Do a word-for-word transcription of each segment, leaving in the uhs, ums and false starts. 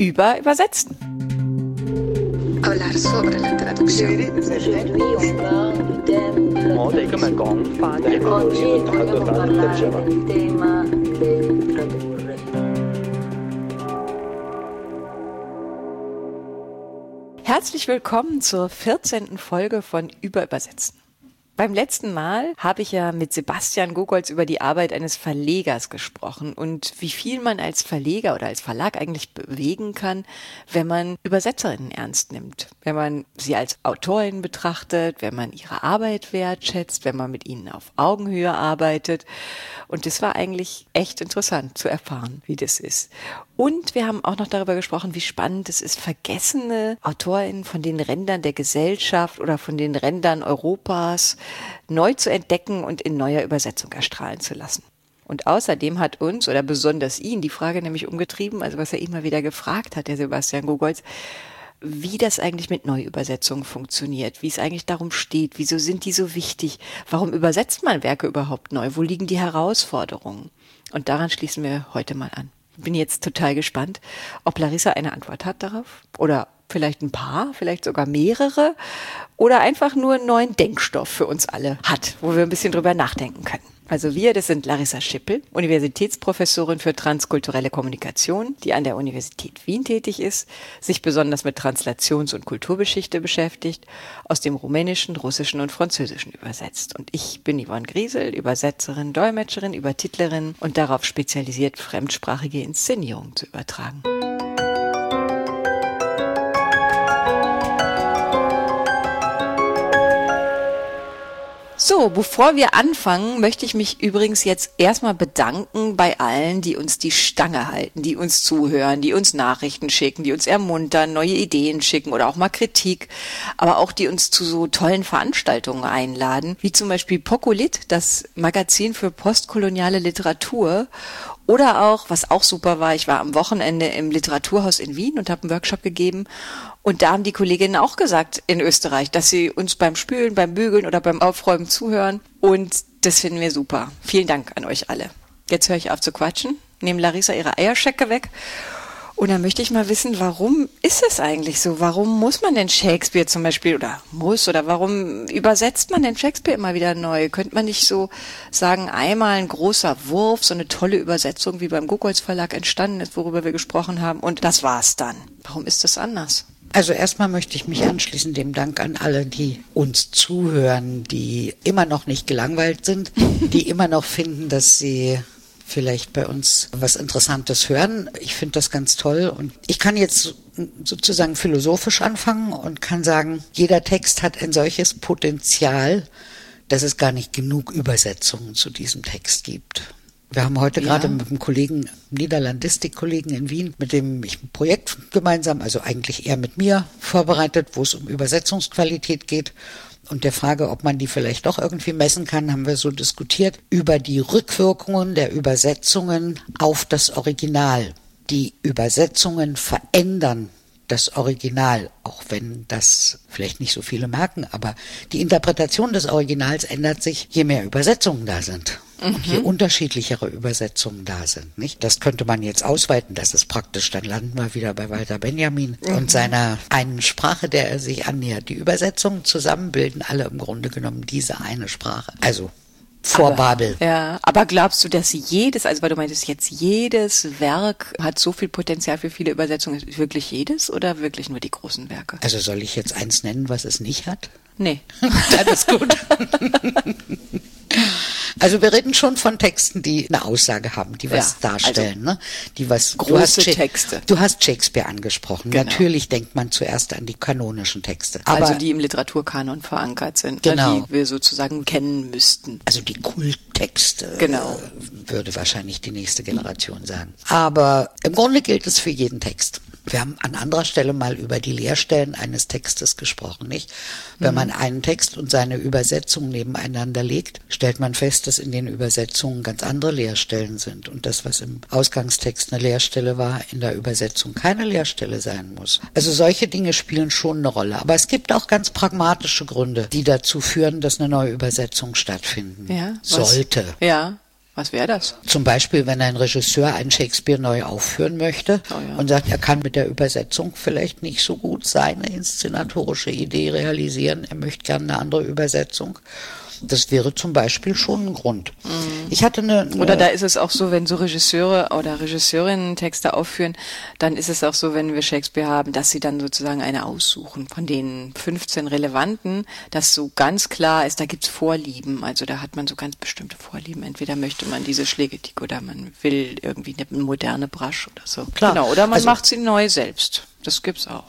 über Übersetzen. Hablar sobre la traducción. Heute vogliamo parlare del tema del tradurre. Herzlich willkommen zur vierzehnten Folge von Über Übersetzen. Beim letzten Mal habe ich ja mit Sebastian Gogolz über die Arbeit eines Verlegers gesprochen und wie viel man als Verleger oder als Verlag eigentlich bewegen kann, wenn man Übersetzerinnen ernst nimmt, wenn man sie als Autorinnen betrachtet, wenn man ihre Arbeit wertschätzt, wenn man mit ihnen auf Augenhöhe arbeitet. Und das war eigentlich echt interessant zu erfahren, wie das ist. Und wir haben auch noch darüber gesprochen, wie spannend es ist, vergessene AutorInnen von den Rändern der Gesellschaft oder von den Rändern Europas neu zu entdecken und in neuer Übersetzung erstrahlen zu lassen. Und außerdem hat uns, oder besonders ihn, die Frage nämlich umgetrieben, also was er immer wieder gefragt hat, der Sebastian Gogolz, wie das eigentlich mit Neuübersetzungen funktioniert, wie es eigentlich darum steht, wieso sind die so wichtig, warum übersetzt man Werke überhaupt neu, wo liegen die Herausforderungen? Und daran schließen wir heute mal an. Ich bin jetzt total gespannt, ob Larissa eine Antwort hat darauf oder vielleicht ein paar, vielleicht sogar mehrere oder einfach nur einen neuen Denkstoff für uns alle hat, wo wir ein bisschen drüber nachdenken können. Also wir, das sind Larissa Schippel, Universitätsprofessorin für transkulturelle Kommunikation, die an der Universität Wien tätig ist, sich besonders mit Translations- und Kulturgeschichte beschäftigt, aus dem Rumänischen, Russischen und Französischen übersetzt. Und ich bin Yvonne Griesel, Übersetzerin, Dolmetscherin, Übertitlerin und darauf spezialisiert, fremdsprachige Inszenierungen zu übertragen. So, bevor wir anfangen, möchte ich mich übrigens jetzt erstmal bedanken bei allen, die uns die Stange halten, die uns zuhören, die uns Nachrichten schicken, die uns ermuntern, neue Ideen schicken oder auch mal Kritik, aber auch die uns zu so tollen Veranstaltungen einladen, wie zum Beispiel Pocolit, das Magazin für postkoloniale Literatur. Oder auch, was auch super war, ich war am Wochenende im Literaturhaus in Wien und habe einen Workshop gegeben. Und da haben die Kolleginnen auch gesagt in Österreich, dass sie uns beim Spülen, beim Bügeln oder beim Aufräumen zuhören. Und das finden wir super. Vielen Dank an euch alle. Jetzt höre ich auf zu quatschen, nehme Larissa ihre Eierschecke weg. Und dann möchte ich mal wissen, warum ist es eigentlich so? Warum muss man denn Shakespeare zum Beispiel, oder muss, oder warum übersetzt man denn Shakespeare immer wieder neu? Könnte man nicht so sagen, einmal ein großer Wurf, so eine tolle Übersetzung, wie beim Gogolz Verlag entstanden ist, worüber wir gesprochen haben, und das war's dann. Warum ist das anders? Also erstmal möchte ich mich anschließen dem Dank an alle, die uns zuhören, die immer noch nicht gelangweilt sind, die immer noch finden, dass sie vielleicht bei uns was Interessantes hören. Ich finde das ganz toll und ich kann jetzt sozusagen philosophisch anfangen und kann sagen, jeder Text hat ein solches Potenzial, dass es gar nicht genug Übersetzungen zu diesem Text gibt. Wir haben heute ja. gerade mit einem Kollegen, Niederlandistik-Kollegen in Wien, mit dem ich ein Projekt gemeinsam, also eigentlich eher mit mir, vorbereitet, wo es um Übersetzungsqualität geht. Und der Frage, ob man die vielleicht doch irgendwie messen kann, haben wir so diskutiert über die Rückwirkungen der Übersetzungen auf das Original. Die Übersetzungen verändern das Original, auch wenn das vielleicht nicht so viele merken, aber die Interpretation des Originals ändert sich, je mehr Übersetzungen da sind. Mhm. Und je unterschiedlichere Übersetzungen da sind, nicht? Das könnte man jetzt ausweiten, das ist praktisch, dann landen wir wieder bei Walter Benjamin mhm. und seiner einen Sprache, der er sich annähert. Die Übersetzungen zusammen bilden alle im Grunde genommen diese eine Sprache. Also vor aber, Babel. Ja, aber glaubst du, dass jedes, also weil du meintest jetzt, jedes Werk hat so viel Potenzial für viele Übersetzungen, ist wirklich jedes oder wirklich nur die großen Werke? Also soll ich jetzt eins nennen, was es nicht hat? Nee. Dann ist gut. Also wir reden schon von Texten, die eine Aussage haben, die was ja, darstellen, also ne? Die was große du hast Texte. Du hast Shakespeare angesprochen. Genau. Natürlich denkt man zuerst an die kanonischen Texte. Aber also die im Literaturkanon verankert sind, genau. die wir sozusagen kennen müssten. Also die Kulttexte, genau. würde wahrscheinlich die nächste Generation sagen. Aber im Grunde gilt es für jeden Text. Wir haben an anderer Stelle mal über die Leerstellen eines Textes gesprochen, nicht? Wenn mhm. man einen Text und seine Übersetzung nebeneinander legt, stellt man fest, dass in den Übersetzungen ganz andere Leerstellen sind und das, was im Ausgangstext eine Leerstelle war, in der Übersetzung keine Leerstelle sein muss. Also solche Dinge spielen schon eine Rolle. Aber es gibt auch ganz pragmatische Gründe, die dazu führen, dass eine neue Übersetzung stattfinden ja, sollte. Ja. Was wäre das? Zum Beispiel, wenn ein Regisseur einen Shakespeare neu aufführen möchte Oh ja. und sagt, er kann mit der Übersetzung vielleicht nicht so gut seine inszenatorische Idee realisieren, er möchte gerne eine andere Übersetzung. Das wäre zum Beispiel schon ein Grund. Mhm. Ich hatte eine, eine Oder da ist es auch so, wenn so Regisseure oder Regisseurinnen Texte aufführen, dann ist es auch so, wenn wir Shakespeare haben, dass sie dann sozusagen eine aussuchen von den fünfzehn relevanten, dass so ganz klar ist, da gibt's Vorlieben. Also da hat man so ganz bestimmte Vorlieben. Entweder möchte man diese Schlägetik oder man will irgendwie eine moderne Brasch oder so. Klar. Genau. Oder man Also, macht sie neu selbst. Das gibt's auch.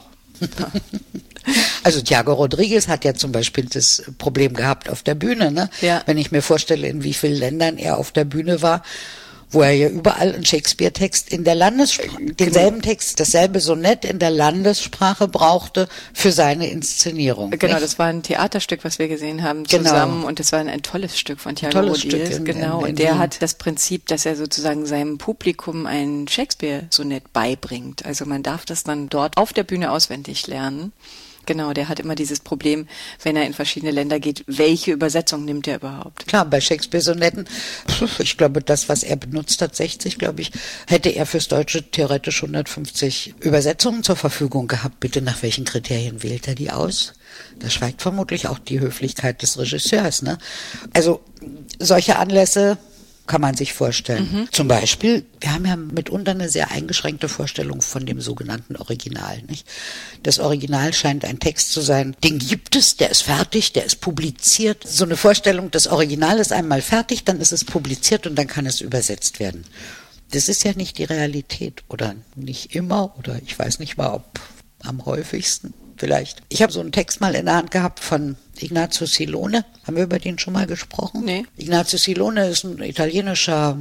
Also Thiago Rodriguez hat ja zum Beispiel das Problem gehabt auf der Bühne, ne? Ja. Wenn ich mir vorstelle, in wie vielen Ländern er auf der Bühne war, wo er ja überall einen Shakespeare-Text in der Landessprache, denselben Text, dasselbe Sonett in der Landessprache brauchte für seine Inszenierung. Genau, nicht? das war ein Theaterstück, was wir gesehen haben Genau. zusammen und das war ein, ein tolles Stück von Thiago Tolles Rodriguez. Stück in- Genau, in- in und der Wien. hat das Prinzip, dass er sozusagen seinem Publikum ein Shakespeare-Sonett beibringt. Also man darf das dann dort auf der Bühne auswendig lernen. Genau, der hat immer dieses Problem, wenn er in verschiedene Länder geht, welche Übersetzung nimmt er überhaupt? Klar, bei Shakespeare-Sonetten, ich glaube, das, was er benutzt hat, sechzig, glaube ich, hätte er fürs Deutsche theoretisch hundertfünfzig Übersetzungen zur Verfügung gehabt. Bitte, nach welchen Kriterien wählt er die aus? Da schweigt vermutlich auch die Höflichkeit des Regisseurs, ne? Also, solche Anlässe kann man sich vorstellen. Mhm. Zum Beispiel, wir haben ja mitunter eine sehr eingeschränkte Vorstellung von dem sogenannten Original, nicht? Das Original scheint ein Text zu sein, den gibt es, der ist fertig, der ist publiziert. So eine Vorstellung, das Original ist einmal fertig, dann ist es publiziert und dann kann es übersetzt werden. Das ist ja nicht die Realität oder nicht immer oder ich weiß nicht mal, ob am häufigsten. Vielleicht. Ich habe so einen Text mal in der Hand gehabt von Ignazio Silone. Haben wir über den schon mal gesprochen? Nee. Ignazio Silone ist ein italienischer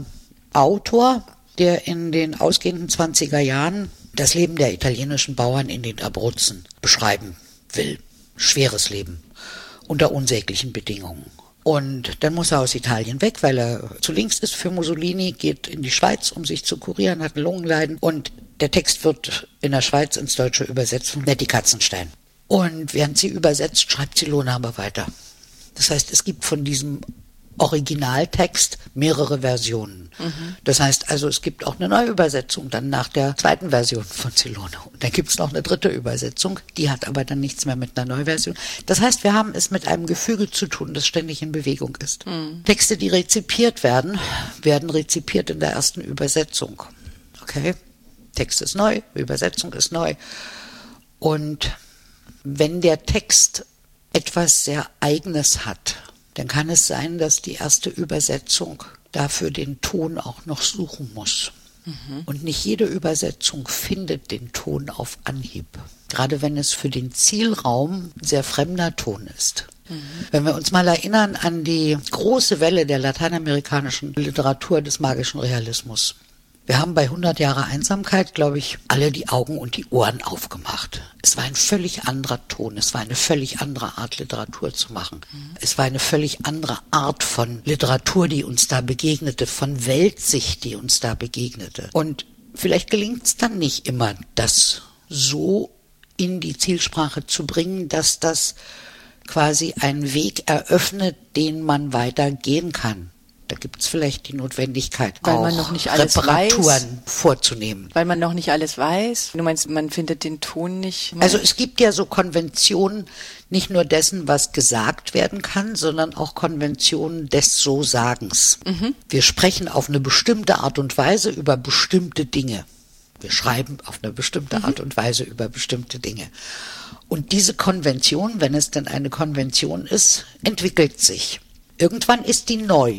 Autor, der in den ausgehenden zwanziger Jahren das Leben der italienischen Bauern in den Abruzzen beschreiben will. Schweres Leben. Unter unsäglichen Bedingungen. Und dann muss er aus Italien weg, weil er zu links ist für Mussolini, geht in die Schweiz, um sich zu kurieren, hat ein Lungenleiden. Und der Text wird in der Schweiz ins Deutsche übersetzt von Nettie Katzenstein. Und während sie übersetzt, schreibt Silone aber weiter. Das heißt, es gibt von diesem Originaltext mehrere Versionen. Mhm. Das heißt also, es gibt auch eine Neuübersetzung dann nach der zweiten Version von Silone. Und dann gibt es noch eine dritte Übersetzung, die hat aber dann nichts mehr mit einer Neuversion. Das heißt, wir haben es mit einem Gefüge zu tun, das ständig in Bewegung ist. Mhm. Texte, die rezipiert werden, werden rezipiert in der ersten Übersetzung. Okay? Text ist neu, Übersetzung ist neu. Und wenn der Text etwas sehr Eigenes hat, dann kann es sein, dass die erste Übersetzung dafür den Ton auch noch suchen muss. Mhm. Und nicht jede Übersetzung findet den Ton auf Anhieb. Gerade wenn es für den Zielraum ein sehr fremder Ton ist. Mhm. Wenn wir uns mal erinnern an die große Welle der lateinamerikanischen Literatur des magischen Realismus. Wir haben bei hundert Jahre Einsamkeit, glaube ich, alle die Augen und die Ohren aufgemacht. Es war ein völlig anderer Ton, es war eine völlig andere Art, Literatur zu machen. Mhm. Es war eine völlig andere Art von Literatur, die uns da begegnete, von Weltsicht, die uns da begegnete. Und vielleicht gelingt es dann nicht immer, das so in die Zielsprache zu bringen, dass das quasi einen Weg eröffnet, den man weiter gehen kann. Da gibt es vielleicht die Notwendigkeit, weil auch man noch nicht alles Reparaturen weiß, vorzunehmen. Weil man noch nicht alles weiß. Du meinst, man findet den Ton nicht? Also es gibt ja so Konventionen, nicht nur dessen, was gesagt werden kann, sondern auch Konventionen des So-Sagens. Mhm. Wir sprechen auf eine bestimmte Art und Weise über bestimmte Dinge. Wir schreiben auf eine bestimmte mhm. Art und Weise über bestimmte Dinge. Und diese Konvention, wenn es denn eine Konvention ist, entwickelt sich. Irgendwann ist die neu.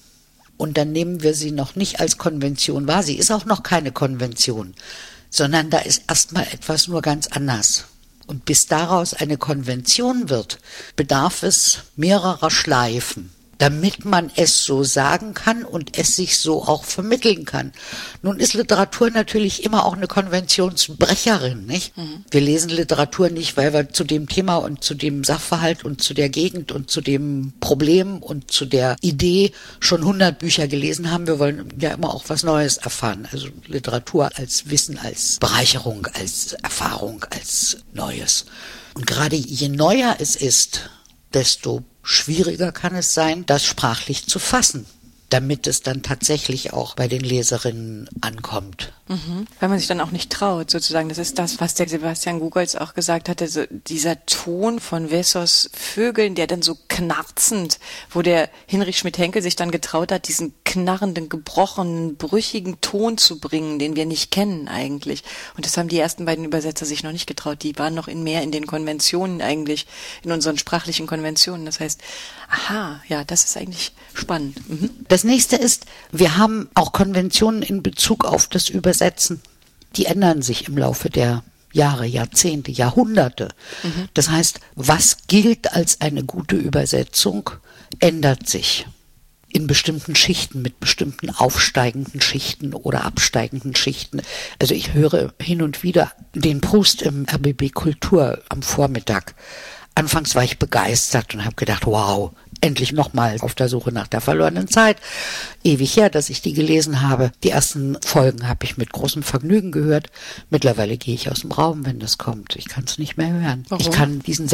Und dann nehmen wir sie noch nicht als Konvention wahr. Sie ist auch noch keine Konvention, sondern da ist erstmal etwas nur ganz anders. Und bis daraus eine Konvention wird, bedarf es mehrerer Schleifen, damit man es so sagen kann und es sich so auch vermitteln kann. Nun ist Literatur natürlich immer auch eine Konventionsbrecherin, nicht? Mhm. Wir lesen Literatur nicht, weil wir zu dem Thema und zu dem Sachverhalt und zu der Gegend und zu dem Problem und zu der Idee schon hundert Bücher gelesen haben. Wir wollen ja immer auch was Neues erfahren. Also Literatur als Wissen, als Bereicherung, als Erfahrung, als Neues. Und gerade je neuer es ist, desto schwieriger kann es sein, das sprachlich zu fassen. damit es dann tatsächlich auch bei den Leserinnen ankommt. Mhm. Weil man sich dann auch nicht traut, sozusagen. Das ist das, was der Sebastian Gugolz auch gesagt hatte, so dieser Ton von Wessos Vögeln, der dann so knarzend, wo der Hinrich Schmidt-Henkel sich dann getraut hat, diesen knarrenden, gebrochenen, brüchigen Ton zu bringen, den wir nicht kennen eigentlich. Und das haben die ersten beiden Übersetzer sich noch nicht getraut. Die waren noch in mehr in den Konventionen eigentlich, in unseren sprachlichen Konventionen. Das heißt, aha, ja, das ist eigentlich spannend. Mhm. Das nächste ist, wir haben auch Konventionen in Bezug auf das Übersetzen. Die ändern sich im Laufe der Jahre, Jahrzehnte, Jahrhunderte. Mhm. Das heißt, was gilt als eine gute Übersetzung, ändert sich in bestimmten Schichten, mit bestimmten aufsteigenden Schichten oder absteigenden Schichten. Also ich höre hin und wieder den Proust im R B B Kultur am Vormittag. Anfangs war ich begeistert und habe gedacht, wow, endlich nochmal auf der Suche nach der verlorenen Zeit. Ewig her, dass ich die gelesen habe. Die ersten Folgen habe ich mit großem Vergnügen gehört. Mittlerweile gehe ich aus dem Raum, wenn das kommt. Ich kann es nicht mehr hören. Warum? Ich kann diesen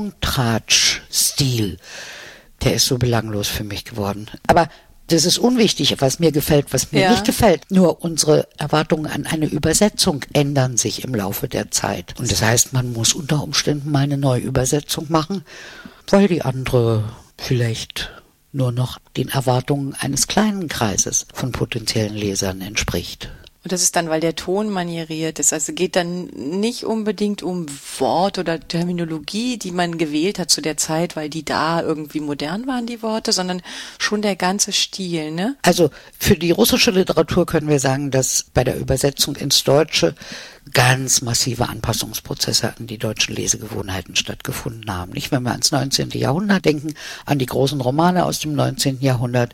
Salontratsch-Stil, der ist so belanglos für mich geworden. Aber das ist unwichtig, was mir gefällt, was mir ja. nicht gefällt. Nur unsere Erwartungen an eine Übersetzung ändern sich im Laufe der Zeit. Und das heißt, man muss unter Umständen mal eine neue Übersetzung machen, weil die andere vielleicht nur noch den Erwartungen eines kleinen Kreises von potenziellen Lesern entspricht. Und das ist dann, weil der Ton manieriert ist. Also geht dann nicht unbedingt um Wort oder Terminologie, die man gewählt hat zu der Zeit, weil die da irgendwie modern waren, die Worte, sondern schon der ganze Stil, ne? Also für die russische Literatur können wir sagen, dass bei der Übersetzung ins Deutsche ganz massive Anpassungsprozesse an die deutschen Lesegewohnheiten stattgefunden haben. Nicht, wenn wir ans neunzehnten Jahrhundert denken, an die großen Romane aus dem neunzehnten Jahrhundert.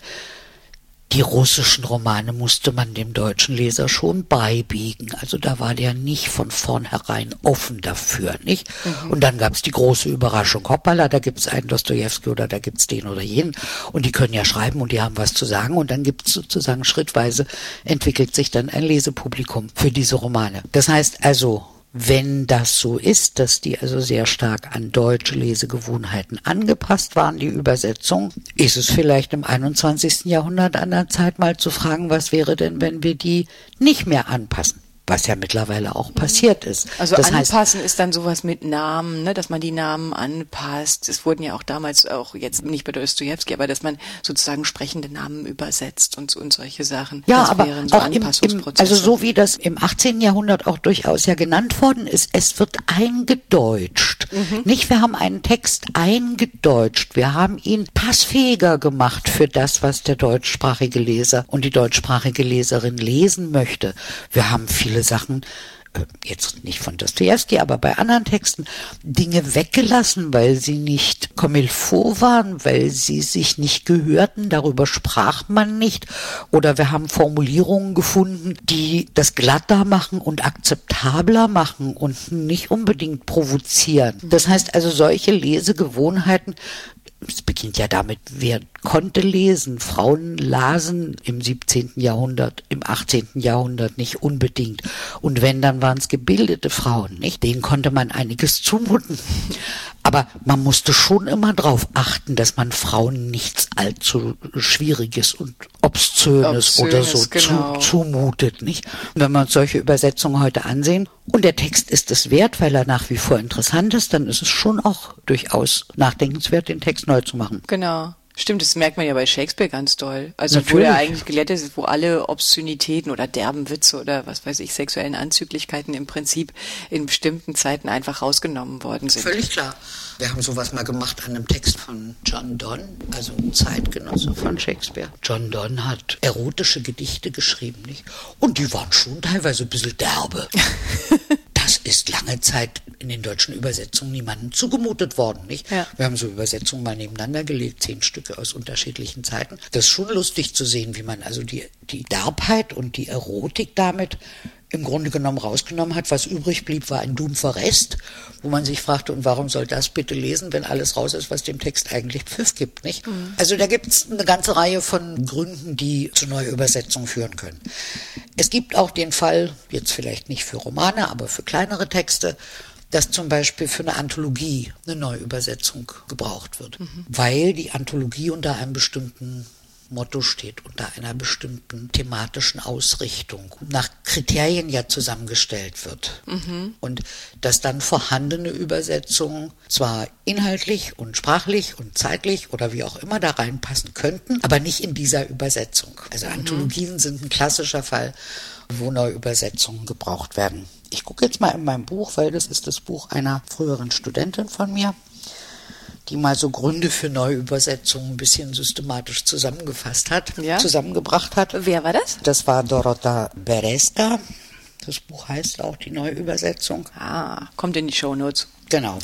Die russischen Romane musste man dem deutschen Leser schon beibiegen. Also da war der nicht von vornherein offen dafür, nicht? Mhm. Und dann gab's die große Überraschung. Hoppala, da gibt's einen Dostojewski oder da gibt's den oder jenen. Und die können ja schreiben und die haben was zu sagen. Und dann gibt's sozusagen schrittweise, entwickelt sich dann ein Lesepublikum für diese Romane. Das heißt also, wenn das so ist, dass die also sehr stark an deutsche Lesegewohnheiten angepasst waren, die Übersetzung, ist es vielleicht im einundzwanzigsten Jahrhundert an der Zeit mal zu fragen, was wäre denn, wenn wir die nicht mehr anpassen? Was ja mittlerweile auch passiert ist. Also das anpassen heißt, ist dann sowas mit Namen, ne, dass man die Namen anpasst. Es wurden ja auch damals auch, jetzt nicht bei Dostojewski, aber dass man sozusagen sprechende Namen übersetzt und, und solche Sachen. Ja, das aber wären so auch im, im, also so wie das im achtzehnten Jahrhundert auch durchaus ja genannt worden ist, es wird eingedeutscht. Mhm. Nicht, wir haben einen Text eingedeutscht, wir haben ihn passfähiger gemacht für das, was der deutschsprachige Leser und die deutschsprachige Leserin lesen möchte. Wir haben viele Sachen, jetzt nicht von Dostojewski, aber bei anderen Texten, Dinge weggelassen, weil sie nicht comme il faut waren, weil sie sich nicht gehörten, darüber sprach man nicht. Oder wir haben Formulierungen gefunden, die das glatter machen und akzeptabler machen und nicht unbedingt provozieren. Das heißt also, solche Lesegewohnheiten, es beginnt ja damit, wer konnte lesen. Frauen lasen im siebzehnten Jahrhundert, im achtzehnten Jahrhundert nicht unbedingt. Und wenn, dann waren es gebildete Frauen, nicht? Denen konnte man einiges zumuten. Aber man musste schon immer darauf achten, dass man Frauen nichts allzu Schwieriges und Obszönes, Obszönes oder so genau. zu, zumutet, nicht? Und wenn wir uns solche Übersetzungen heute ansehen und der Text ist es wert, weil er nach wie vor interessant ist, dann ist es schon auch durchaus nachdenkenswert, den Text neu zu machen. Genau. Stimmt, das merkt man ja bei Shakespeare ganz doll. Also Natürlich. Wo er eigentlich gelettet ist, wo alle Obszönitäten oder derben Witze oder was weiß ich, sexuellen Anzüglichkeiten im Prinzip in bestimmten Zeiten einfach rausgenommen worden sind. Völlig klar. Wir haben sowas mal gemacht an einem Text von John Donne, also ein Zeitgenosse von Shakespeare. John Donne hat erotische Gedichte geschrieben, nicht? Und die waren schon teilweise ein bisschen derbe. Das ist lange Zeit in den deutschen Übersetzungen niemandem zugemutet worden, nicht? Ja. Wir haben so Übersetzungen mal nebeneinander gelegt, zehn Stücke aus unterschiedlichen Zeiten. Das ist schon lustig zu sehen, wie man also die, die Derbheit und die Erotik damit im Grunde genommen rausgenommen hat. Was übrig blieb, war ein dumpfer Rest, wo man sich fragte, und warum soll das bitte lesen, wenn alles raus ist, was dem Text eigentlich Pfiff gibt, nicht? Mhm. Also da gibt es eine ganze Reihe von Gründen, die zu Neuübersetzungen führen können. Es gibt auch den Fall, jetzt vielleicht nicht für Romane, aber für kleinere Texte, dass zum Beispiel für eine Anthologie eine Neuübersetzung gebraucht wird, mhm. weil die Anthologie unter einem bestimmten Motto steht, unter einer bestimmten thematischen Ausrichtung, nach Kriterien ja zusammengestellt wird. Mhm. Und dass dann vorhandene Übersetzungen zwar inhaltlich und sprachlich und zeitlich oder wie auch immer da reinpassen könnten, aber nicht in dieser Übersetzung. Also mhm. Anthologien sind ein klassischer Fall, wo Neuübersetzungen gebraucht werden. Ich gucke jetzt mal in mein Buch, weil das ist das Buch einer früheren Studentin von mir, die mal so Gründe für Neuübersetzungen ein bisschen systematisch zusammengefasst hat, ja? zusammengebracht hat. Wer war das? Das war Dorota Beresta. Das Buch heißt auch die Neuübersetzung. Ah, kommt in die Shownotes. Genau.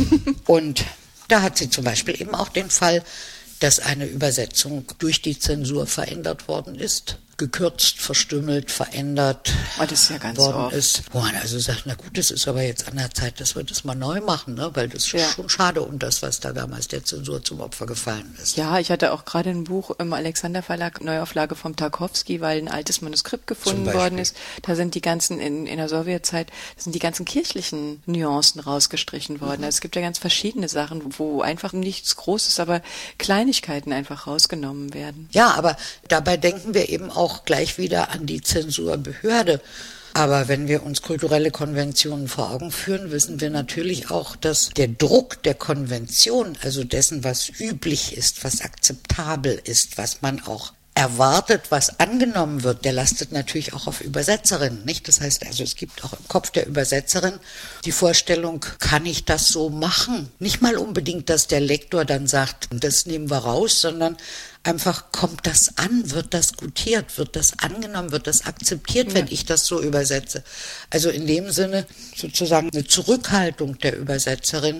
Und da hat sie zum Beispiel eben auch den Fall, dass eine Übersetzung durch die Zensur verändert worden ist. Gekürzt, verstümmelt, verändert oh, das ist ja ganz worden oft. ist. Wo man also sagt, na gut, das ist aber jetzt an der Zeit, dass wir das mal neu machen, ne? Weil das ist ja. schon schade um das, was da damals der Zensur zum Opfer gefallen ist. Ja, ich hatte auch gerade ein Buch im Alexander Verlag, Neuauflage vom Tarkowski, weil ein altes Manuskript gefunden worden ist. Da sind die ganzen, in, in der Sowjetzeit, sind die ganzen kirchlichen Nuancen rausgestrichen worden. Mhm. Also es gibt ja ganz verschiedene Sachen, wo einfach nichts Großes, aber Kleinigkeiten einfach rausgenommen werden. Ja, aber dabei denken wir eben auch auch gleich wieder an die Zensurbehörde. Aber wenn wir uns kulturelle Konventionen vor Augen führen, wissen wir natürlich auch, dass der Druck der Konvention, also dessen, was üblich ist, was akzeptabel ist, was man auch erwartet, was angenommen wird, der lastet natürlich auch auf Übersetzerinnen, nicht? Das heißt also, es gibt auch im Kopf der Übersetzerin die Vorstellung, kann ich das so machen? Nicht mal unbedingt, dass der Lektor dann sagt, das nehmen wir raus, sondern einfach, kommt das an, wird das gutiert, wird das angenommen, wird das akzeptiert, ja. wenn ich das so übersetze. Also in dem Sinne sozusagen eine Zurückhaltung der Übersetzerin,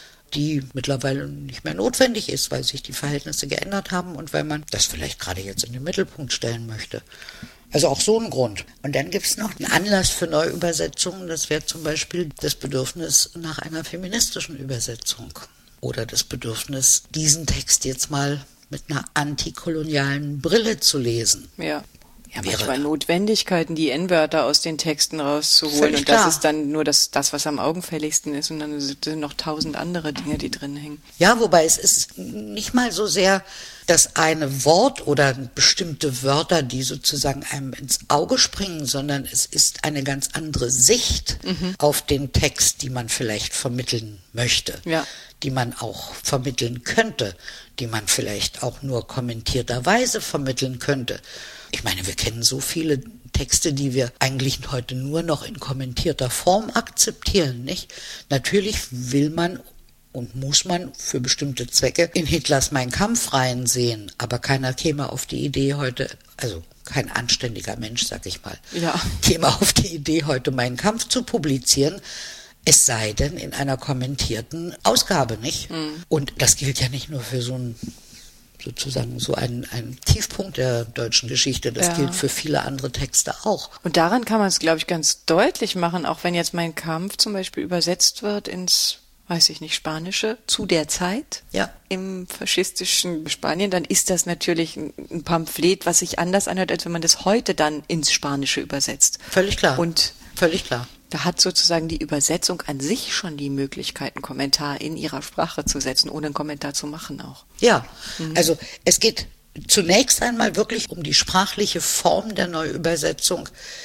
die mittlerweile nicht mehr notwendig ist, weil sich die Verhältnisse geändert haben und weil man das vielleicht gerade jetzt in den Mittelpunkt stellen möchte. Also auch so ein Grund. Und dann gibt es noch einen Anlass für Neuübersetzungen, das wäre zum Beispiel das Bedürfnis nach einer feministischen Übersetzung oder das Bedürfnis, diesen Text jetzt mal mit einer antikolonialen Brille zu lesen. Ja. Ja, manchmal Notwendigkeiten, die N-Wörter aus den Texten rauszuholen. Völlig und das klar. ist dann nur das, das, was am augenfälligsten ist. Und dann sind noch tausend andere Dinge, die drin hängen. Ja, wobei es ist nicht mal so sehr das eine Wort oder bestimmte Wörter, die sozusagen einem ins Auge springen, sondern es ist eine ganz andere Sicht mhm. auf den Text, die man vielleicht vermitteln möchte, ja. die man auch vermitteln könnte, die man vielleicht auch nur kommentierterweise vermitteln könnte. Ich meine, wir kennen so viele Texte, die wir eigentlich heute nur noch in kommentierter Form akzeptieren, nicht? Natürlich will man und muss man für bestimmte Zwecke in Hitlers Mein Kampf reinsehen, aber keiner käme auf die Idee heute, also kein anständiger Mensch, sag ich mal, ja. käme auf die Idee, heute Mein Kampf zu publizieren, es sei denn in einer kommentierten Ausgabe, nicht? Mhm. Und das gilt ja nicht nur für so ein sozusagen so ein, ein Tiefpunkt der deutschen Geschichte. Das ja. gilt für viele andere Texte auch. Und daran kann man es, glaube ich, ganz deutlich machen, auch wenn jetzt Mein Kampf zum Beispiel übersetzt wird ins, weiß ich nicht, Spanische, zu der Zeit ja. im faschistischen Spanien, dann ist das natürlich ein Pamphlet, was sich anders anhört, als wenn man das heute dann ins Spanische übersetzt. Völlig klar. Und völlig klar. Da hat sozusagen die Übersetzung an sich schon die Möglichkeit, einen Kommentar in ihrer Sprache zu setzen, ohne einen Kommentar zu machen auch. Ja, mhm. also es geht zunächst einmal wirklich um die sprachliche Form der Neuübersetzung,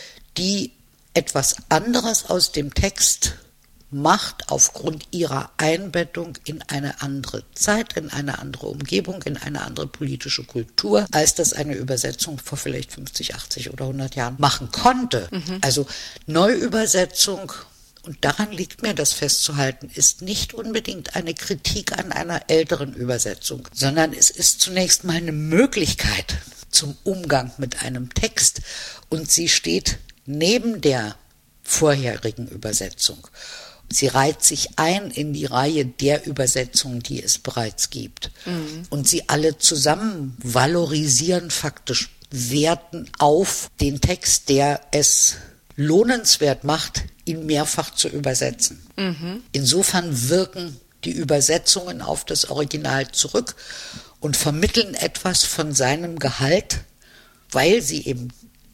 die etwas anderes aus dem Text macht aufgrund ihrer Einbettung in eine andere Zeit, in eine andere Umgebung, in eine andere politische Kultur, als das eine Übersetzung vor vielleicht fünfzig, achtzig oder hundert Jahren machen konnte. Mhm. Also Neuübersetzung, und daran liegt mir das festzuhalten, ist nicht unbedingt eine Kritik an einer älteren Übersetzung, sondern es ist zunächst mal eine Möglichkeit zum Umgang mit einem Text und sie steht neben der vorherigen Übersetzung. Sie reiht sich ein in die Reihe der Übersetzungen, die es bereits gibt. Mhm. Und sie alle zusammen valorisieren, faktisch werten auf den Text, der es lohnenswert macht, ihn mehrfach zu übersetzen. Mhm. Insofern wirken die Übersetzungen auf das Original zurück und vermitteln etwas von seinem Gehalt, weil sie eben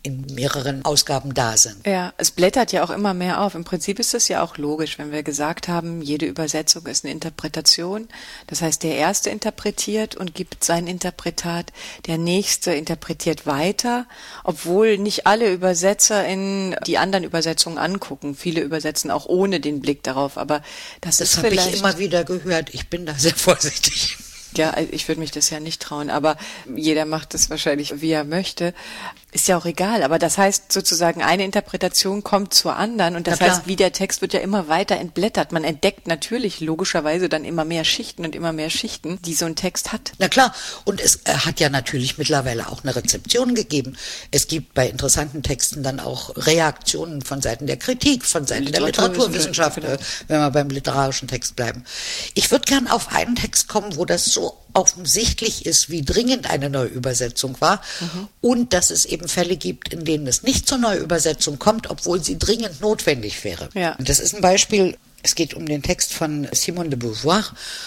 in mehreren Ausgaben da sind. Ja, es blättert ja auch immer mehr auf. Im Prinzip ist das ja auch logisch, wenn wir gesagt haben, jede Übersetzung ist eine Interpretation. Das heißt, der Erste interpretiert und gibt sein Interpretat, der Nächste interpretiert weiter, obwohl nicht alle Übersetzer in die anderen Übersetzungen angucken. Viele übersetzen auch ohne den Blick darauf, aber das, Das ist habe vielleicht... ich immer wieder gehört. Ich bin da sehr vorsichtig. Ja, ich würde mich das ja nicht trauen, aber jeder macht das wahrscheinlich, wie er möchte. Ist ja auch egal, aber das heißt sozusagen, eine Interpretation kommt zur anderen und das Na klar. heißt, wie der Text wird ja immer weiter entblättert. Man entdeckt natürlich logischerweise dann immer mehr Schichten und immer mehr Schichten, die so ein Text hat. Na klar, und es äh, hat ja natürlich mittlerweile auch eine Rezeption gegeben. Es gibt bei interessanten Texten dann auch Reaktionen von Seiten der Kritik, von Seiten der Literaturwissenschaft, Literaturwissenschaft, äh, wenn wir beim literarischen Text bleiben. Ich würde gern auf einen Text kommen, wo das so offensichtlich ist, wie dringend eine Neuübersetzung war mhm. und dass es eben Fälle gibt, in denen es nicht zur Neuübersetzung kommt, obwohl sie dringend notwendig wäre. Ja. Und das ist ein Beispiel, es geht um den Text von Simone de Beauvoir,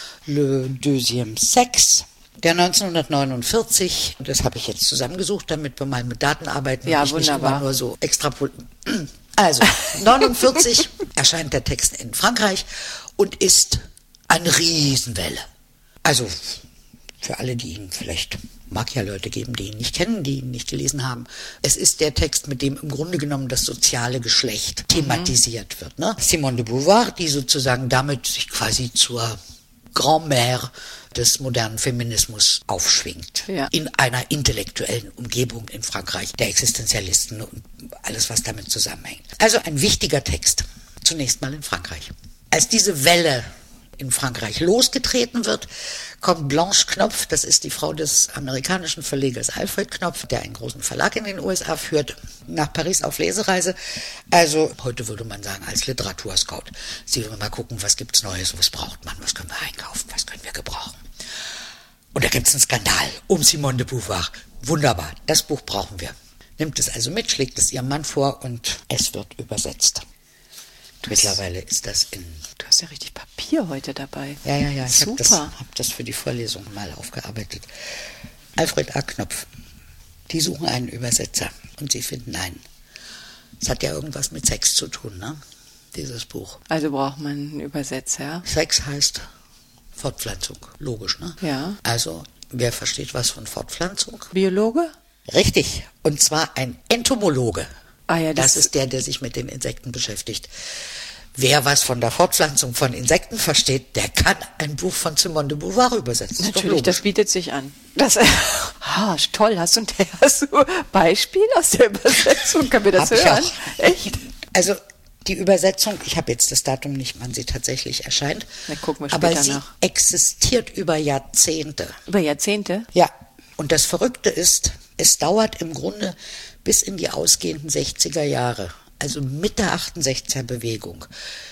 Le Deuxième Sexe, der neunzehnhundertneunundvierzig, das habe ich jetzt zusammengesucht, damit wir mal mit Daten arbeiten, ja, und ich wunderbar. nicht immer nur so extrapol. Also, neunundvierzig erscheint der Text in Frankreich und ist eine Riesenwelle. Also, für alle, die ihn vielleicht, mag ja Leute geben, die ihn nicht kennen, die ihn nicht gelesen haben. Es ist der Text, mit dem im Grunde genommen das soziale Geschlecht thematisiert mhm. wird. Ne? Simone de Beauvoir, die sozusagen damit sich quasi zur Grand-Mère des modernen Feminismus aufschwingt. Ja. In einer intellektuellen Umgebung in Frankreich, der Existenzialisten und alles, was damit zusammenhängt. Also ein wichtiger Text. Zunächst mal in Frankreich. Als diese Welle in Frankreich losgetreten wird, kommt Blanche Knopf, das ist die Frau des amerikanischen Verlegers Alfred Knopf, der einen großen Verlag in den U S A führt, nach Paris auf Lesereise. Also heute würde man sagen als Literaturscout. Sie will mal gucken, was gibt's Neues, was braucht man, was können wir einkaufen, was können wir gebrauchen. Und da gibt's einen Skandal um Simone de Beauvoir. Wunderbar, das Buch brauchen wir. Nimmt es also mit, schlägt es ihrem Mann vor und es wird übersetzt. Mittlerweile ist das in... Du hast ja richtig Papier heute dabei. Ja, ja, ja. Ich habe das, Super. hab das für die Vorlesung mal aufgearbeitet. Alfred A. Knopf. Die suchen einen Übersetzer und sie finden einen. Es hat ja irgendwas mit Sex zu tun, ne? Dieses Buch. Also braucht man einen Übersetzer. Sex heißt Fortpflanzung. Logisch, ne? Ja. Also, wer versteht was von Fortpflanzung? Biologe? Richtig. Und zwar ein Entomologe. Ah ja, das, Das ist der, der sich mit den Insekten beschäftigt. Wer was von der Fortpflanzung von Insekten versteht, der kann ein Buch von Simone de Beauvoir übersetzen. Natürlich, das bietet sich an. Das, ah, toll, hast du, hast du Beispiel aus der Übersetzung? Kann mir das Hab ich hören? auch. Echt? Also die Übersetzung, ich habe jetzt das Datum nicht, wann sie tatsächlich erscheint, Na, gucken wir später aber sie nach. existiert über Jahrzehnte. Über Jahrzehnte? Ja, und das Verrückte ist, es dauert im Grunde bis in die ausgehenden sechziger Jahre, also mit der achtundsechziger Bewegung,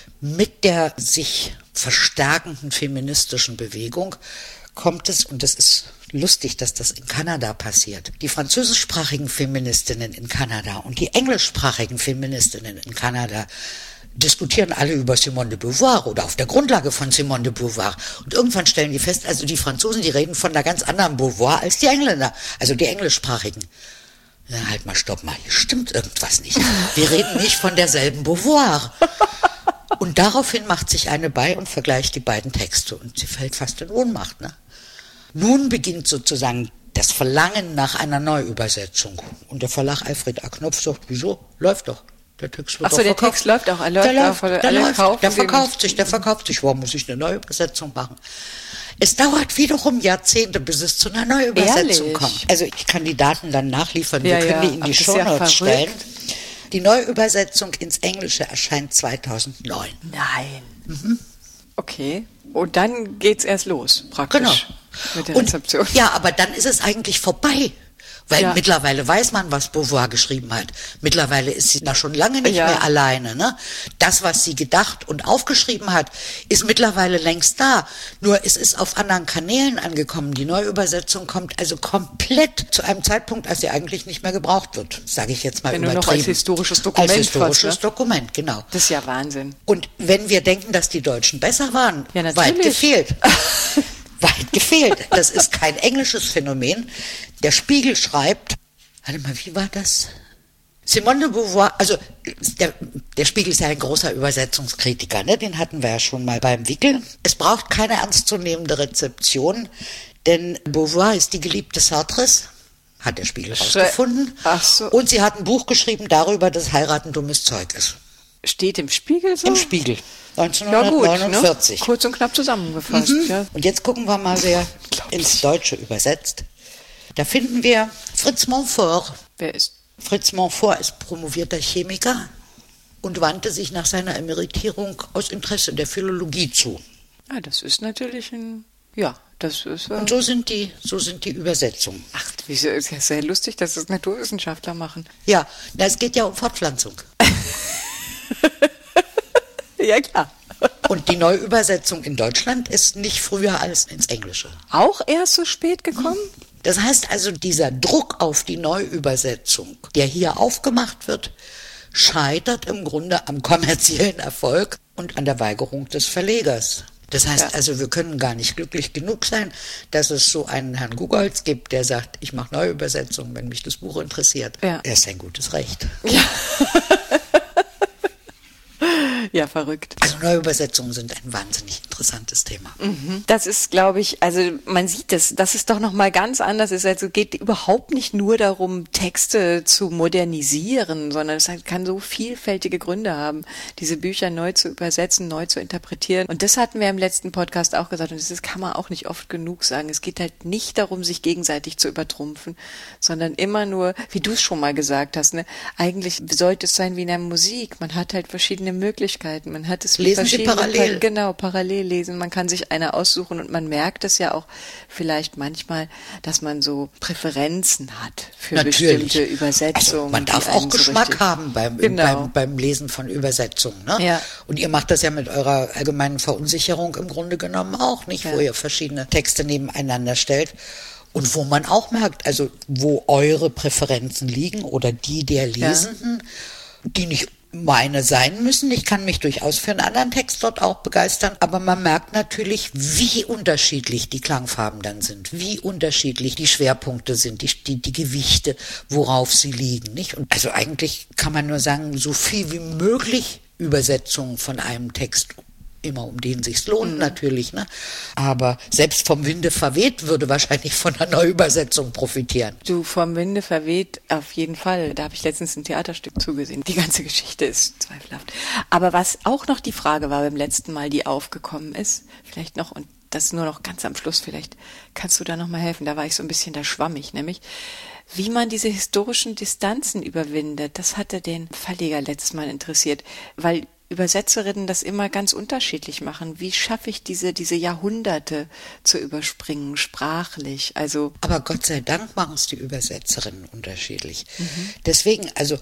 mit der sich verstärkenden feministischen Bewegung, kommt es, und das ist lustig, dass das in Kanada passiert, die französischsprachigen Feministinnen in Kanada und die englischsprachigen Feministinnen in Kanada diskutieren alle über Simone de Beauvoir oder auf der Grundlage von Simone de Beauvoir. Und irgendwann stellen die fest, also die Franzosen, die reden von einer ganz anderen Beauvoir als die Engländer, also die englischsprachigen. Ja, halt mal, stopp mal, hier stimmt irgendwas nicht. Wir reden nicht von derselben Beauvoir. Und daraufhin macht sich eine bei und vergleicht die beiden Texte und sie fällt fast in Ohnmacht. Ne? Nun beginnt sozusagen das Verlangen nach einer Neuübersetzung. Und der Verlag Alfred A. Knopf sagt, wieso? Läuft doch. Der Text wird Ach so, doch der verkauft. Text läuft auch. Er läuft der läuft, auch, der, alle läuft, kaufen der den. verkauft sich, der verkauft sich. Warum muss ich eine Neuübersetzung machen? Es dauert wiederum Jahrzehnte, bis es zu einer Neuübersetzung Ehrlich? kommt. Also ich kann die Daten dann nachliefern. Ja, Wir können ja, die in aber die das ist Shownotes ja verrückt. stellen. Die Neuübersetzung ins Englische erscheint zweitausendneun. Nein. Mhm. Okay. Und dann geht's erst los, praktisch. Genau. Mit der Und, Rezeption. ja, aber dann ist es eigentlich vorbei. Weil Ja. mittlerweile weiß man, was Beauvoir geschrieben hat. Mittlerweile ist sie da schon lange nicht Ja. mehr alleine. Ne? Das, was sie gedacht und aufgeschrieben hat, ist mittlerweile längst da. Nur es ist auf anderen Kanälen angekommen. Die Neuübersetzung kommt also komplett zu einem Zeitpunkt, als sie eigentlich nicht mehr gebraucht wird. Sage ich jetzt mal Wenn nur übertrieben. noch als historisches Dokument Als historisches fast, ne? Dokument, genau. Das ist ja Wahnsinn. Und wenn wir denken, dass die Deutschen besser waren, Ja, natürlich. weit gefehlt. Weit gefehlt. Das ist kein englisches Phänomen. Der Spiegel schreibt, warte mal, wie war das? Simone de Beauvoir, also der, der Spiegel ist ja ein großer Übersetzungskritiker, ne? Den hatten wir ja schon mal beim Wickel. Es braucht keine ernstzunehmende Rezeption, denn Beauvoir ist die Geliebte Sartres, hat der Spiegel herausgefunden. Ach so. Und sie hat ein Buch geschrieben darüber, dass Heiraten dummes Zeug ist. Steht im Spiegel so? Im Spiegel, Ja neunzehnhundertneunundvierzig. gut, ne? Kurz und knapp zusammengefasst. Mhm. Ja. Und jetzt gucken wir mal, wer ins Deutsche übersetzt. Da finden wir Fritz Montfort. Wer ist? Fritz Montfort ist promovierter Chemiker und wandte sich nach seiner Emeritierung aus Interesse der Philologie zu. Ah, das ist natürlich ein, ja, das ist, äh, Und so sind die, so sind die Übersetzungen. ach, wieso, ist ja sehr lustig, dass das Naturwissenschaftler machen. Ja, na, es geht ja um Fortpflanzung. Ja, klar. Und die Neuübersetzung in Deutschland ist nicht früher als ins Englische. Auch erst so spät gekommen? Das heißt also, dieser Druck auf die Neuübersetzung, der hier aufgemacht wird, scheitert im Grunde am kommerziellen Erfolg und an der Weigerung des Verlegers. Das heißt Ja. also, wir können gar nicht glücklich genug sein, dass es so einen Herrn Gugolz gibt, der sagt, ich mache Neuübersetzungen, wenn mich das Buch interessiert. Ja. Er ist ein gutes Recht. Ja, verrückt. Also Neuübersetzungen sind ein wahnsinnig interessantes Thema. Das ist, glaube ich, also man sieht das, dass es doch nochmal ganz anders ist. Also es geht überhaupt nicht nur darum, Texte zu modernisieren, sondern es kann so vielfältige Gründe haben, diese Bücher neu zu übersetzen, neu zu interpretieren. Und das hatten wir im letzten Podcast auch gesagt und das kann man auch nicht oft genug sagen. Es geht halt nicht darum, sich gegenseitig zu übertrumpfen, sondern immer nur, wie du es schon mal gesagt hast, ne, eigentlich sollte es sein wie in der Musik. Man hat halt verschiedene Möglichkeiten. Man hat es mit Lesen Sie verschiedenen parallel. Genau, parallel lesen. Man kann sich eine aussuchen und man merkt es ja auch vielleicht manchmal, dass man so Präferenzen hat für Natürlich. bestimmte Übersetzungen. Also man darf die auch einem so Geschmack richtig- haben beim, Genau. beim, beim Lesen von Übersetzungen. Ne? Ja. Und ihr macht das ja mit eurer allgemeinen Verunsicherung im Grunde genommen auch, nicht? Ja. Wo ihr verschiedene Texte nebeneinander stellt. Und wo man auch merkt, also wo eure Präferenzen liegen oder die der Lesenden, die nicht meine sein müssen. Ich kann mich durchaus für einen anderen Text dort auch begeistern, aber man merkt natürlich, wie unterschiedlich die Klangfarben dann sind, wie unterschiedlich die Schwerpunkte sind, die, die, die Gewichte, worauf sie liegen, nicht? Und also eigentlich kann man nur sagen, so viel wie möglich Übersetzungen von einem Text, immer um den sich's lohnt, mhm. natürlich, ne? Aber selbst vom Winde verweht würde wahrscheinlich von einer Neuübersetzung profitieren. Du, vom Winde verweht, auf jeden Fall. Da habe ich letztens ein Theaterstück zugesehen. Die ganze Geschichte ist zweifelhaft. Aber was auch noch die Frage war beim letzten Mal, die aufgekommen ist, vielleicht noch, und das nur noch ganz am Schluss, vielleicht kannst du da noch mal helfen, da war ich so ein bisschen da schwammig, nämlich, wie man diese historischen Distanzen überwindet. Das hatte den Verleger letztes Mal interessiert, weil Übersetzerinnen das immer ganz unterschiedlich machen. Wie schaffe ich diese, diese Jahrhunderte zu überspringen, sprachlich? Also Aber Gott sei Dank machen es die Übersetzerinnen unterschiedlich. Mhm. Deswegen, also,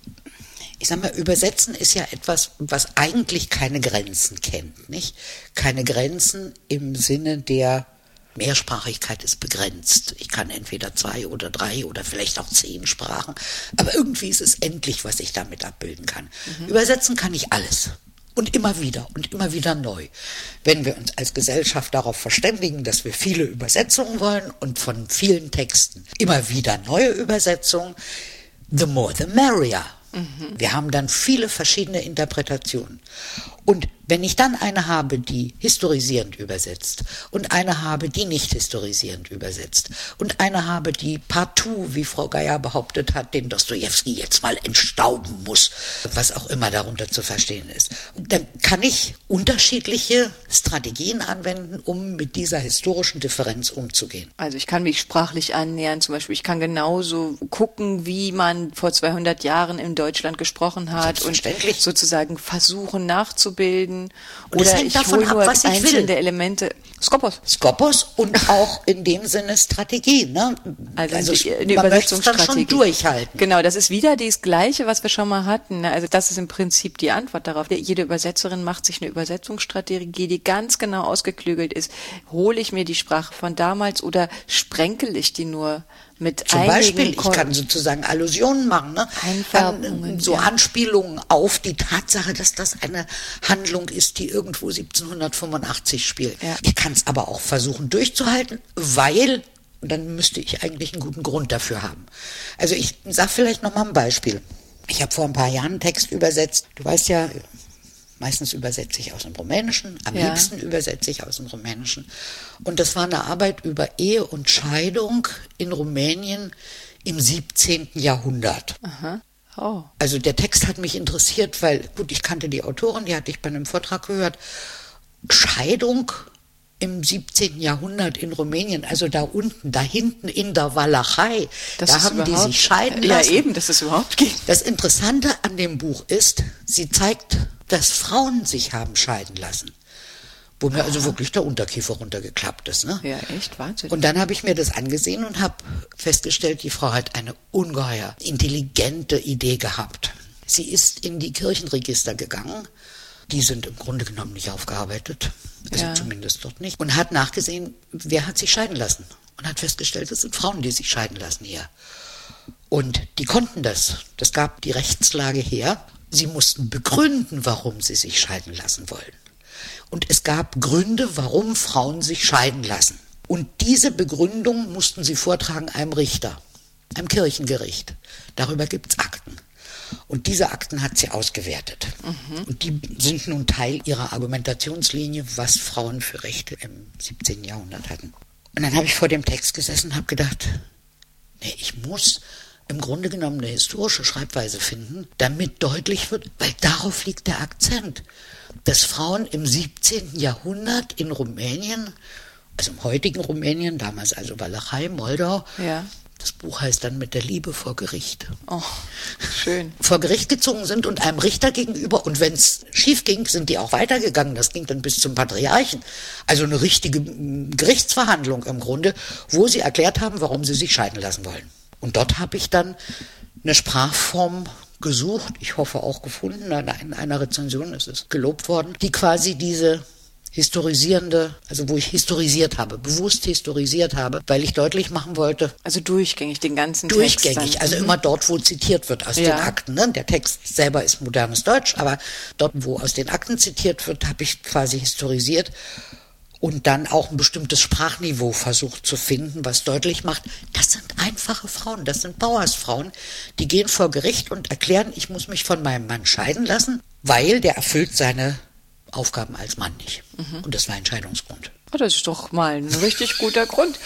ich sag mal, Übersetzen ist ja etwas, was eigentlich keine Grenzen kennt, nicht? Keine Grenzen im Sinne der Mehrsprachigkeit ist begrenzt. Ich kann entweder zwei oder drei oder vielleicht auch zehn Sprachen. Aber irgendwie ist es endlich, was ich damit abbilden kann. Mhm. Übersetzen kann ich alles. Und immer wieder und immer wieder neu. Wenn wir uns als Gesellschaft darauf verständigen, dass wir viele Übersetzungen wollen und von vielen Texten immer wieder neue Übersetzungen, the more the merrier. Mhm. Wir haben dann viele verschiedene Interpretationen. Und wenn ich dann eine habe, die historisierend übersetzt und eine habe, die nicht historisierend übersetzt und eine habe, die partout, wie Frau Geier behauptet hat, den Dostojewski jetzt mal entstauben muss, was auch immer darunter zu verstehen ist, dann kann ich unterschiedliche Strategien anwenden, um mit dieser historischen Differenz umzugehen. Also ich kann mich sprachlich annähern, zum Beispiel ich kann genauso gucken, wie man vor zweihundert Jahren in Deutschland gesprochen hat und sozusagen versuchen nachzubilden. Und das Oder hängt ich davon hole ab, nur was ich einzelne will. Elemente. Skopos. Skopos und auch in dem Sinne Strategie. Ne? Also, also die, eine man möchte es dann Übersetzungsstrategie. schon durchhalten. Genau, das ist wieder das Gleiche, was wir schon mal hatten. Also das ist im Prinzip die Antwort darauf. Jede Übersetzerin macht sich eine Übersetzungsstrategie, die ganz genau ausgeklügelt ist. Hole ich mir die Sprache von damals oder sprenkel ich die nur mit Zum einigen Beispiel, ich Kon- kann sozusagen Allusionen machen, ne? Einfärbungen, An, so ja. Anspielungen auf die Tatsache, dass das eine Handlung ist, die irgendwo siebzehnhundertfünfundachtzig spielt. Ja. Ich kann es aber auch versuchen durchzuhalten, weil, dann müsste ich eigentlich einen guten Grund dafür haben. Also ich sage vielleicht noch mal ein Beispiel. Ich habe vor ein paar Jahren einen Text übersetzt. Du weißt ja, meistens übersetze ich aus dem Rumänischen, am Ja. liebsten übersetze ich aus dem Rumänischen. Und das war eine Arbeit über Ehe und Scheidung in Rumänien im siebzehnten Jahrhundert. Aha. Oh. Also der Text hat mich interessiert, weil, gut, ich kannte die Autorin, die hatte ich bei einem Vortrag gehört. Scheidung im siebzehnten Jahrhundert in Rumänien, also da unten, da hinten in der Walachei, Das da ist haben die überhaupt- sich scheiden Ja, lassen. eben, dass es überhaupt geht. Das Interessante an dem Buch ist, sie zeigt, dass Frauen sich haben scheiden lassen. Wo mir also wirklich der Unterkiefer runtergeklappt ist. Ne? Ja, echt Wahnsinn. Und dann habe ich mir das angesehen und habe festgestellt, die Frau hat eine ungeheuer intelligente Idee gehabt. Sie ist in die Kirchenregister gegangen. Die sind im Grunde genommen nicht aufgearbeitet. Also Ja. zumindest dort nicht. Und hat nachgesehen, wer hat sich scheiden lassen. Und hat festgestellt, es sind Frauen, die sich scheiden lassen hier. Und die konnten das. Das gab die Rechtslage her. Sie mussten begründen, warum sie sich scheiden lassen wollen. Und es gab Gründe, warum Frauen sich scheiden lassen. Und diese Begründung mussten sie vortragen einem Richter, einem Kirchengericht. Darüber gibt es Akten. Und diese Akten hat sie ausgewertet. Mhm. Und die sind nun Teil ihrer Argumentationslinie, was Frauen für Rechte im siebzehnten Jahrhundert hatten. Und dann habe ich vor dem Text gesessen und habe gedacht, nee, ich muss im Grunde genommen eine historische Schreibweise finden, damit deutlich wird, weil darauf liegt der Akzent, dass Frauen im siebzehnten Jahrhundert in Rumänien, also im heutigen Rumänien, damals also Walachei, Moldau, Ja. das Buch heißt dann Mit der Liebe vor Gericht, Oh, schön. vor Gericht gezogen sind und einem Richter gegenüber. Und wenn es schief ging, sind die auch weitergegangen. Das ging dann bis zum Patriarchen. Also eine richtige mm, Gerichtsverhandlung im Grunde, wo sie erklärt haben, warum sie sich scheiden lassen wollen. Und dort habe ich dann eine Sprachform gesucht, ich hoffe auch gefunden, in einer Rezension ist es gelobt worden, die quasi diese historisierende, also wo ich historisiert habe, bewusst historisiert habe, weil ich deutlich machen wollte, Also durchgängig, den ganzen durchgängig, Text dann. also immer dort, wo zitiert wird aus Ja. den Akten. Ne? Der Text selber ist modernes Deutsch, aber dort, wo aus den Akten zitiert wird, habe ich quasi historisiert und dann auch ein bestimmtes Sprachniveau versucht zu finden, was deutlich macht, das sind einfache Frauen, das sind Bauersfrauen, die gehen vor Gericht und erklären, ich muss mich von meinem Mann scheiden lassen, weil der erfüllt seine Aufgaben als Mann nicht. Mhm. Und das war Entscheidungsgrund. Oh, das ist doch mal ein richtig guter Grund.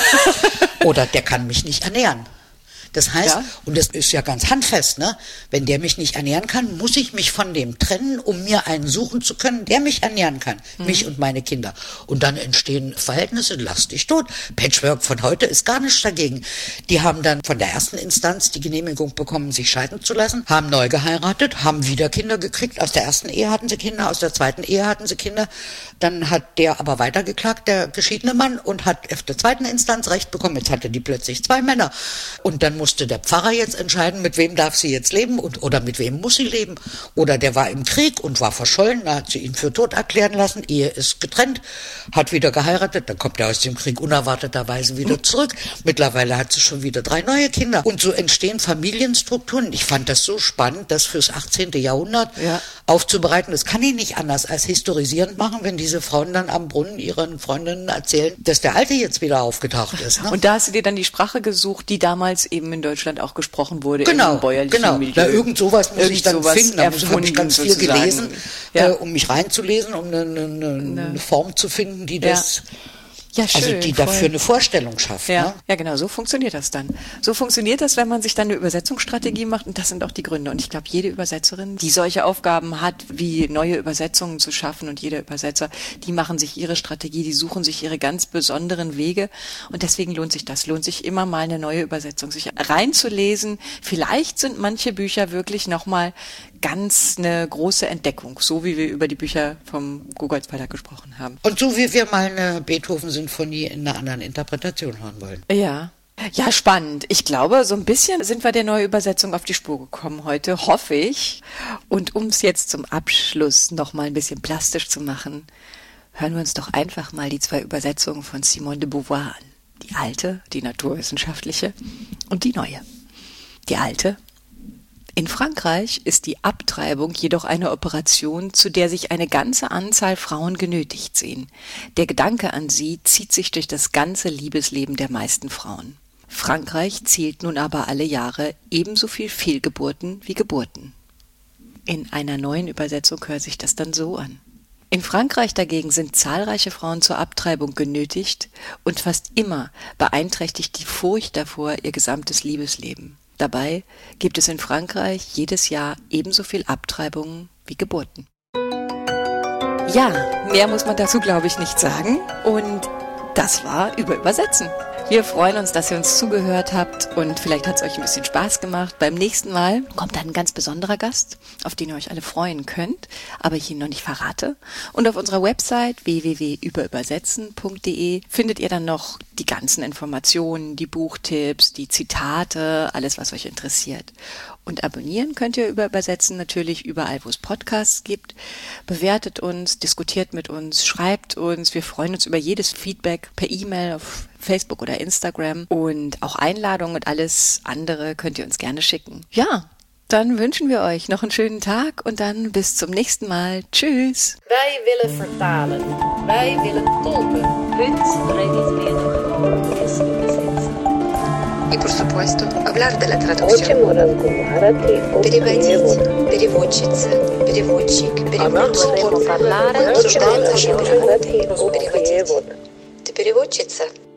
Oder der kann mich nicht ernähren. Das heißt, Ja. und das ist ja ganz handfest, ne? Wenn der mich nicht ernähren kann, muss ich mich von dem trennen, um mir einen suchen zu können, der mich ernähren kann, mhm. mich und meine Kinder. Und dann entstehen Verhältnisse, lass dich tot. Patchwork von heute ist gar nichts dagegen. Die haben dann von der ersten Instanz die Genehmigung bekommen, sich scheiden zu lassen, haben neu geheiratet, haben wieder Kinder gekriegt. Aus der ersten Ehe hatten sie Kinder, aus der zweiten Ehe hatten sie Kinder. Dann hat der aber weitergeklagt, der geschiedene Mann, und hat auf der zweiten Instanz Recht bekommen. Jetzt hatte die plötzlich zwei Männer. Und dann musste der Pfarrer jetzt entscheiden, mit wem darf sie jetzt leben und, oder mit wem muss sie leben. Oder der war im Krieg und war verschollen, da hat sie ihn für tot erklären lassen. Ehe ist getrennt, hat wieder geheiratet, dann kommt er aus dem Krieg unerwarteterweise wieder zurück. Mittlerweile hat sie schon wieder drei neue Kinder. Und so entstehen Familienstrukturen. Ich fand das so spannend, das fürs achtzehnten Jahrhundert Ja. aufzubereiten. Das kann ich nicht anders als historisierend machen, wenn diese Frauen dann am Brunnen ihren Freundinnen erzählen, dass der Alte jetzt wieder aufgetaucht ist. Ne? Und da hast du dir dann die Sprache gesucht, die damals eben in Deutschland auch gesprochen wurde, Genau, im bäuerlichen genau. Milieu. Na, irgend sowas muss Irgend ich dann sowas finden. Da habe ich erfunden ganz viel sozusagen. gelesen, Ja. äh, um mich reinzulesen, um eine, eine, eine, eine Form zu finden, die das, Ja, schön, also die voll. dafür eine Vorstellung schafft. Ja, Ne? ja, genau, so funktioniert das dann. So funktioniert das, wenn man sich dann eine Übersetzungsstrategie macht, und das sind auch die Gründe. Und ich glaube, jede Übersetzerin, die solche Aufgaben hat, wie neue Übersetzungen zu schaffen, und jeder Übersetzer, die machen sich ihre Strategie, die suchen sich ihre ganz besonderen Wege, und deswegen lohnt sich das, lohnt sich immer mal eine neue Übersetzung, sich reinzulesen. Vielleicht sind manche Bücher wirklich nochmal ganz eine große Entdeckung, so wie wir über die Bücher vom Gogolz Verlag gesprochen haben. Und so wie wir mal eine Beethoven-Sinfonie in einer anderen Interpretation hören wollen. Ja. Ja, spannend. Ich glaube, so ein bisschen sind wir der neuen Übersetzung auf die Spur gekommen heute, hoffe ich. Und um es jetzt zum Abschluss noch mal ein bisschen plastisch zu machen, hören wir uns doch einfach mal die zwei Übersetzungen von Simone de Beauvoir an. Die alte, die naturwissenschaftliche, und die neue. Die alte: In Frankreich ist die Abtreibung jedoch eine Operation, zu der sich eine ganze Anzahl Frauen genötigt sehen. Der Gedanke an sie zieht sich durch das ganze Liebesleben der meisten Frauen. Frankreich zählt nun aber alle Jahre ebenso viel Fehlgeburten wie Geburten. In einer neuen Übersetzung hört sich das dann so an. In Frankreich dagegen sind zahlreiche Frauen zur Abtreibung genötigt und fast immer beeinträchtigt die Furcht davor ihr gesamtes Liebesleben. Dabei gibt es in Frankreich jedes Jahr ebenso viel Abtreibungen wie Geburten. Ja, mehr muss man dazu, glaube ich, nicht sagen. Und das war über Übersetzen. Wir freuen uns, dass ihr uns zugehört habt und vielleicht hat es euch ein bisschen Spaß gemacht. Beim nächsten Mal kommt dann ein ganz besonderer Gast, auf den ihr euch alle freuen könnt, aber ich ihn noch nicht verrate. Und auf unserer Website w w w punkt überübersetzen punkt d e findet ihr dann noch die ganzen Informationen, die Buchtipps, die Zitate, alles, was euch interessiert. Und abonnieren könnt ihr über Übersetzen natürlich überall, wo es Podcasts gibt. Bewertet uns, diskutiert mit uns, schreibt uns. Wir freuen uns über jedes Feedback per E-Mail auf Facebook oder Instagram. Und auch Einladungen und alles andere könnt ihr uns gerne schicken. Ja, dann wünschen wir euch noch einen schönen Tag und dann bis zum nächsten Mal. Tschüss. Wij willen vertalen. Wij willen tolken. Heute reden wir über Übersetzen. И, por supuesto, hablar de la Хочемо traducción. розмовляти Переводить, переводчица, переводчик, переводчики. Vorremmo parlare Мы обсуждаем наши по-українськи. права. Переводить. Ты переводчица?